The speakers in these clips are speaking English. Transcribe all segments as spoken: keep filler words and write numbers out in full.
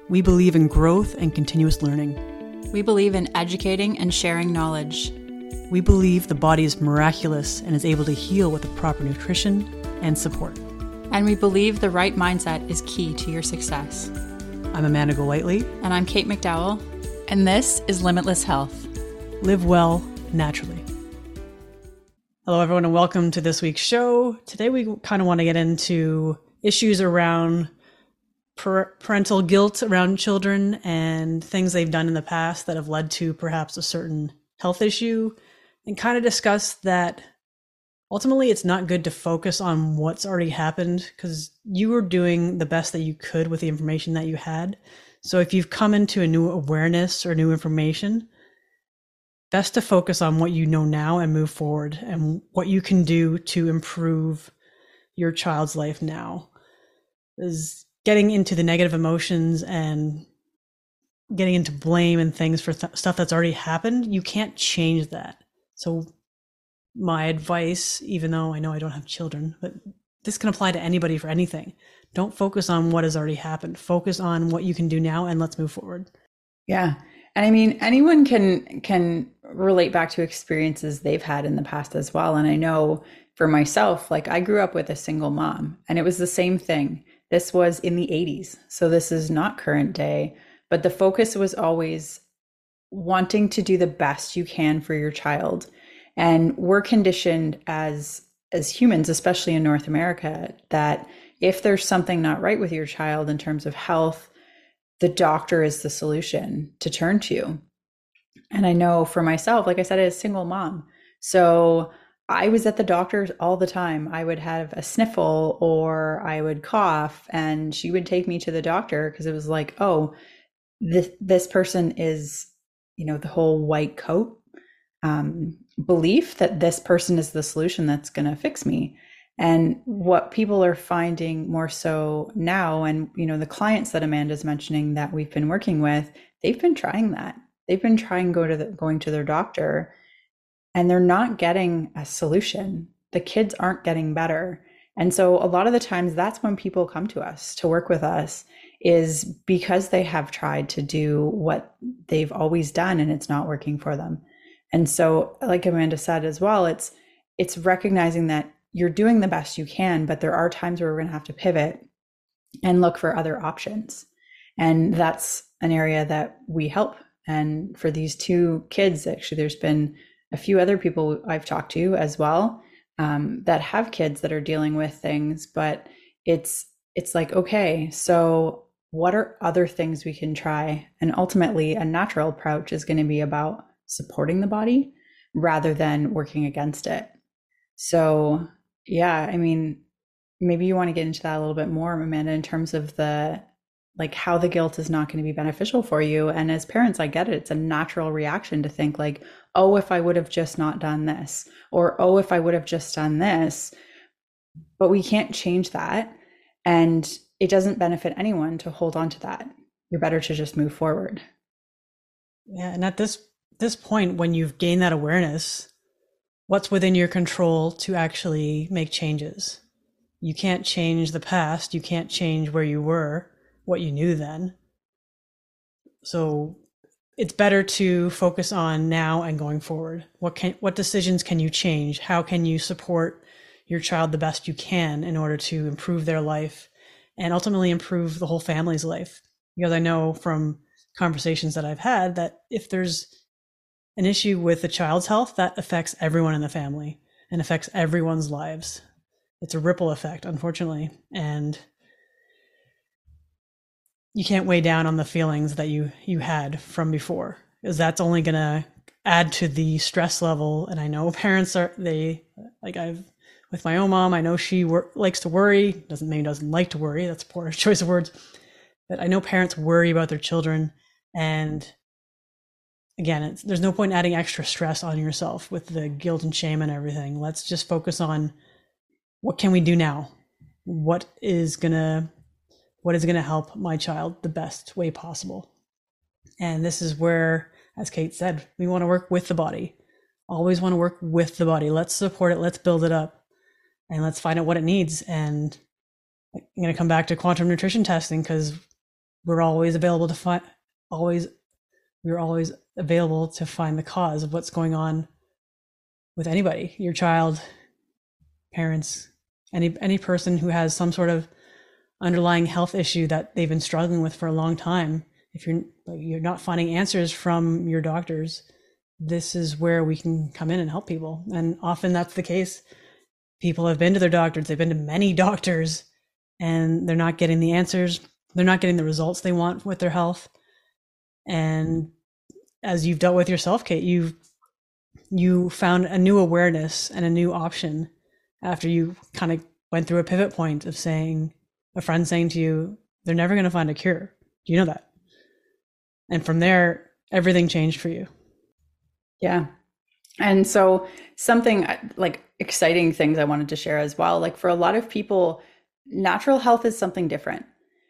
We believe in growth and continuous learning. We believe in educating and sharing knowledge. We believe the body is miraculous and is able to heal with the proper nutrition and support. And we believe the right mindset is key to your success. I'm Amanda Golightly. And I'm Kate McDowell. And this is Limitless Health. Live well, naturally. Hello, everyone, and welcome to this week's show. Today, we kind of want to get into issues around parental guilt around children and things they've done in the past that have led to perhaps a certain health issue, and kind of discuss that ultimately it's not good to focus on what's already happened because you were doing the best that you could with the information that you had. So if you've come into a new awareness or new information, best to focus on what you know now and move forward and what you can do to improve your child's life now. Is getting into the negative emotions and getting into blame and things for th- stuff that's already happened, you can't change that. So my advice, even though I know I don't have children, but this can apply to anybody for anything. Don't focus on what has already happened. Focus on what you can do now and let's move forward. Yeah. And I mean, anyone can can relate back to experiences they've had in the past as well. And I know for myself, like I grew up with a single mom and it was the same thing. This was in the eighties. So this is not current day, but the focus was always wanting to do the best you can for your child. And we're conditioned as, as humans, especially in North America, that if there's something not right with your child in terms of health, the doctor is the solution to turn to. And I know for myself, like I said, as a single mom. So I was at the doctor all the time. I would have a sniffle or I would cough and she would take me to the doctor because it was like, oh, this, this person is, you know, the whole white coat um, belief that this person is the solution that's going to fix me. And what people are finding more so now, and, you know, the clients that Amanda's mentioning that we've been working with, they've been trying that. They've been trying go to the, going to their doctor. And they're not getting a solution. The kids aren't getting better. And so a lot of the times that's when people come to us to work with us, is because they have tried to do what they've always done and it's not working for them. And so like Amanda said as well, it's it's recognizing that you're doing the best you can, but there are times where we're going to have to pivot and look for other options. And that's an area that we help. And for these two kids, actually, there's been a few other people I've talked to as well um, that have kids that are dealing with things, but it's it's like, okay, so what are other things we can try? And ultimately, a natural approach is going to be about supporting the body rather than working against it. So yeah, I mean, maybe you want to get into that a little bit more, Amanda, in terms of the like how the guilt is not going to be beneficial for you. And as parents, I get it. It's a natural reaction to think like, oh, if I would have just not done this, or, oh, if I would have just done this, but we can't change that. And it doesn't benefit anyone to hold on to that. You're better to just move forward. Yeah. And at this, this point, when you've gained that awareness, what's within your control to actually make changes? You can't change the past. You can't change where you were, what you knew then. So it's better to focus on now and going forward. What can, what decisions can you change? How can you support your child the best you can in order to improve their life and ultimately improve the whole family's life? Because I know from conversations that I've had that if there's an issue with the child's health, that affects everyone in the family and affects everyone's lives. It's a ripple effect, unfortunately. And you can't weigh down on the feelings that you you had from before, because that's only going to add to the stress level. And I know parents are, they, like I've, with my own mom, I know she wor- likes to worry, doesn't mean doesn't like to worry, that's a poor choice of words, but I know parents worry about their children. And again, it's, there's no point adding extra stress on yourself with the guilt and shame and everything. Let's just focus on what can we do now? What is going to what is going to help my child the best way possible? And this is where, as Kate said, we want to work with the body. Always want to work with the body. Let's support it. Let's build it up. And let's find out what it needs. And I'm going to come back to quantum nutrition testing because we're always available to find, always, we're always available to find the cause of what's going on with anybody, your child, parents, any any person who has some sort of underlying health issue that they've been struggling with for a long time. If you're like, you're not finding answers from your doctors, this is where we can come in and help people. And often that's the case. People have been to their doctors, they've been to many doctors, and they're not getting the answers. They're not getting the results they want with their health. And as you've dealt with yourself, Kate, you've you found a new awareness and a new option after you kind of went through a pivot point of saying, a friend saying to you, they're never going to find a cure. Do you know that? And from there, everything changed for you. Yeah. And so something like exciting things I wanted to share as well, like for a lot of people, natural health is something different.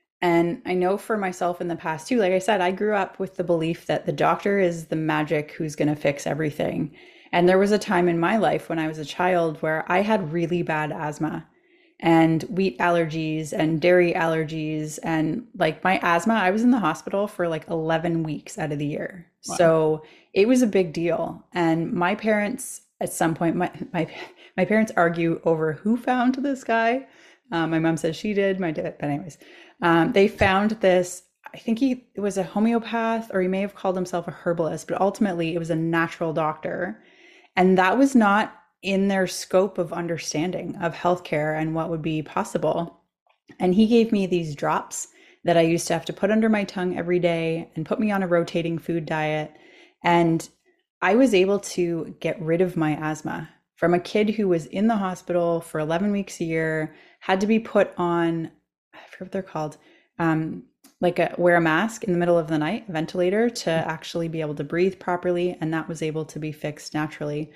And I know for myself in the past too, like I said, I grew up with the belief that the doctor is the magic who's going to fix everything. And there was a time in my life when I was a child where I had really bad asthma and wheat allergies and dairy allergies. And like my asthma, I was in the hospital for like eleven weeks out of the year. Wow. So it was a big deal. And my parents at some point, my, my, my parents argue over who found this guy. Um, my mom says she did, my dad, but anyways, um, they found this, I think he was a homeopath, or he may have called himself a herbalist, but ultimately it was a natural doctor. And that was not in their scope of understanding of healthcare and what would be possible. And he gave me these drops that I used to have to put under my tongue every day and put me on a rotating food diet. And I was able to get rid of my asthma from a kid who was in the hospital for eleven weeks a year, had to be put on, I forget what they're called, um, like a, wear a mask in the middle of the night, a ventilator, to actually be able to breathe properly. And that was able to be fixed naturally.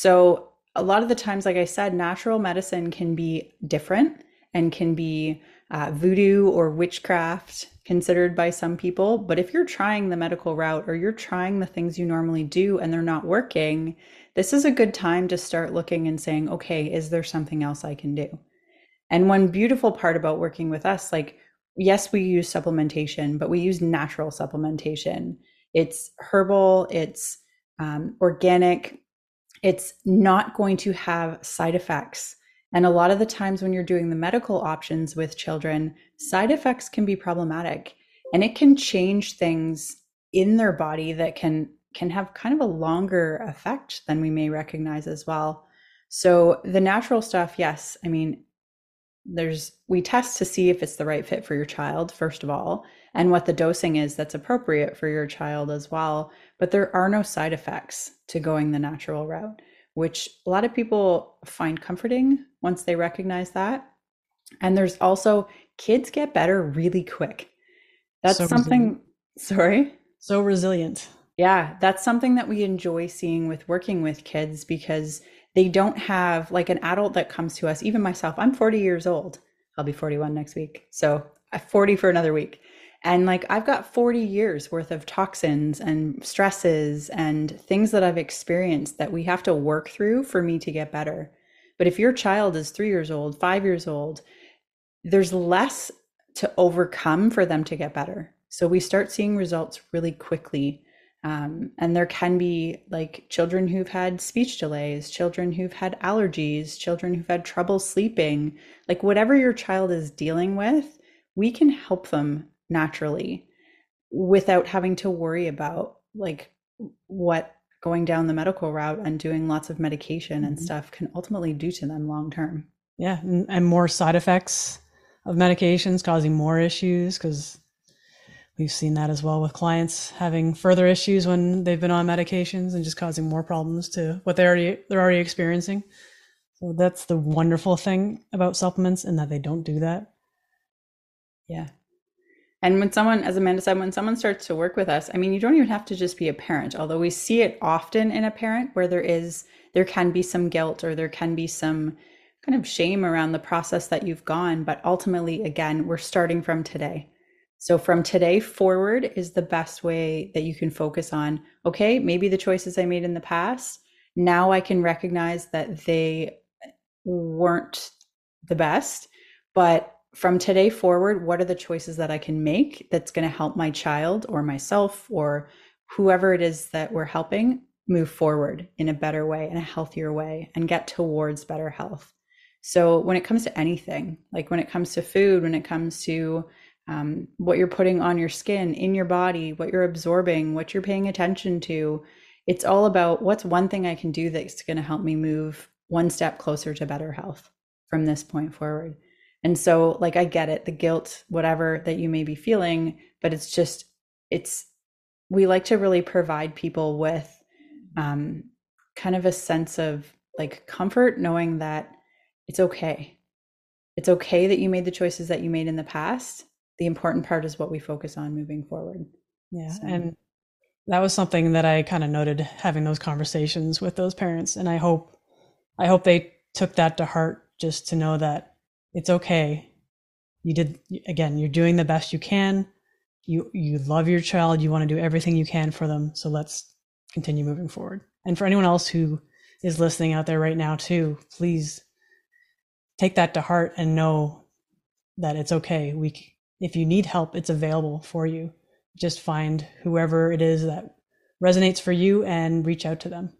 So a lot of the times, like I said, natural medicine can be different and can be uh, voodoo or witchcraft considered by some people. But if you're trying the medical route or you're trying the things you normally do and they're not working, this is a good time to start looking and saying, okay, is there something else I can do? And one beautiful part about working with us, like, yes, we use supplementation, but we use natural supplementation. It's herbal, it's um, organic, it's not going to have side effects. And a lot of the times when you're doing the medical options with children, side effects can be problematic, and it can change things in their body that can can have kind of a longer effect than we may recognize as well. So the natural stuff, yes, I mean, there's we test to see if it's the right fit for your child, first of all, and what the dosing is that's appropriate for your child as well. But there are no side effects to going the natural route, which a lot of people find comforting once they recognize that. And there's also, kids get better really quick. That's so something, resilient. sorry? So resilient. Yeah, that's something that we enjoy seeing with working with kids, because they don't have like an adult that comes to us. Even myself, I'm forty years old. I'll be forty-one next week. So I'm forty for another week. And like, I've got forty years worth of toxins and stresses and things that I've experienced that we have to work through for me to get better. But if your child is three years old, five years old, there's less to overcome for them to get better. So we start seeing results really quickly. Um, and there can be like children who've had speech delays, children who've had allergies, children who've had trouble sleeping, like whatever your child is dealing with, we can help them naturally without having to worry about like what going down the medical route and doing lots of medication and stuff can ultimately do to them long term. Yeah, and, and more side effects of medications causing more issues, because we've seen that as well with clients having further issues when they've been on medications and just causing more problems to what they already they're already experiencing. So that's the wonderful thing about supplements, and that they don't do that. Yeah. And when someone, as Amanda said, when someone starts to work with us, I mean, you don't even have to just be a parent, although we see it often in a parent where there is, there can be some guilt or there can be some kind of shame around the process that you've gone. But ultimately, again, we're starting from today. So from today forward is the best way that you can focus on, okay, maybe the choices I made in the past, now I can recognize that they weren't the best, but from today forward, what are the choices that I can make that's going to help my child or myself or whoever it is that we're helping move forward in a better way, in a healthier way, and get towards better health. So when it comes to anything, like when it comes to food, when it comes to um, what you're putting on your skin, in your body, what you're absorbing, what you're paying attention to, it's all about what's one thing I can do that's going to help me move one step closer to better health from this point forward. And so, like, I get it, the guilt, whatever that you may be feeling, but it's just, it's, we like to really provide people with um, kind of a sense of like comfort, knowing that it's okay. It's okay that you made the choices that you made in the past. The important part is what we focus on moving forward. Yeah. So. And that was something that I kind of noted having those conversations with those parents. And I hope, I hope they took that to heart, just to know that it's okay. You did, again, you're doing the best you can. You, you love your child. You want to do everything you can for them. So let's continue moving forward. And for anyone else who is listening out there right now too, please take that to heart and know that it's okay. We, if you need help, it's available for you. Just find whoever it is that resonates for you and reach out to them.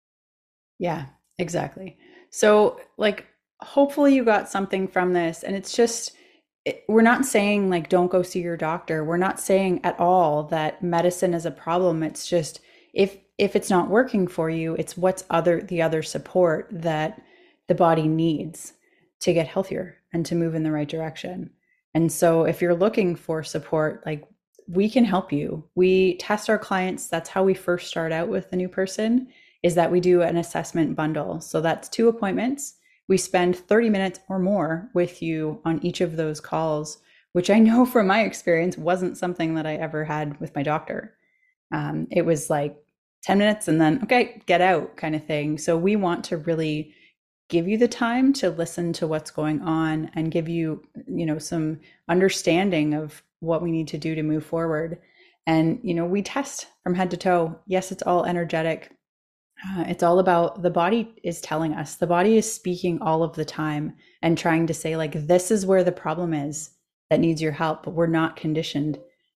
Yeah, exactly. So like, hopefully you got something from this, and it's just, it, we're not saying like, don't go see your doctor. We're not saying at all that medicine is a problem. It's just, if, if it's not working for you, it's what's other, the other support that the body needs to get healthier and to move in the right direction. And so if you're looking for support, like, we can help you. We test our clients. That's how we first start out with a new person, is that we do an assessment bundle. So that's two appointments. We spend thirty minutes or more with you on each of those calls, which I know from my experience wasn't something that I ever had with my doctor. Um, it was like ten minutes and then, okay, get out kind of thing. So we want to really give you the time to listen to what's going on and give you, you know, some understanding of what we need to do to move forward. And, you know, we test from head to toe. Yes, it's all energetic. Uh, it's all about, the body is telling us, the body is speaking all of the time and trying to say, like, this is where the problem is that needs your help. But we're not conditioned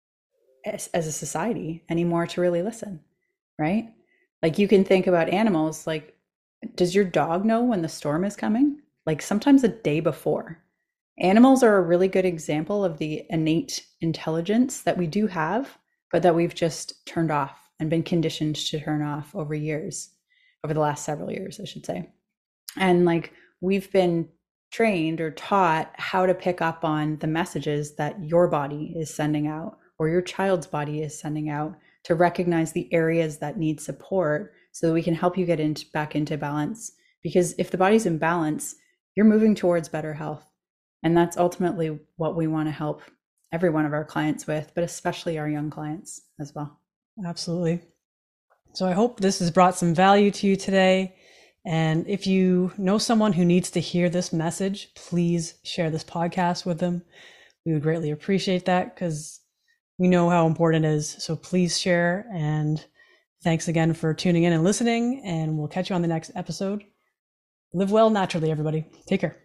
as, as a society anymore to really listen, right? Like, you can think about animals, like, does your dog know when the storm is coming? Like, sometimes a day before. Animals are a really good example of the innate intelligence that we do have, but that we've just turned off and been conditioned to turn off over years, over the last several years, I should say. And like, we've been trained or taught how to pick up on the messages that your body is sending out or your child's body is sending out, to recognize the areas that need support so that we can help you get into, back into balance. Because if the body's in balance, you're moving towards better health. And that's ultimately what we want to help every one of our clients with, but especially our young clients as well. Absolutely. So I hope this has brought some value to you today. And if you know someone who needs to hear this message, please share this podcast with them. We would greatly appreciate that, because we know how important it is. So please share. And thanks again for tuning in and listening. And we'll catch you on the next episode. Live well naturally, everybody. Take care.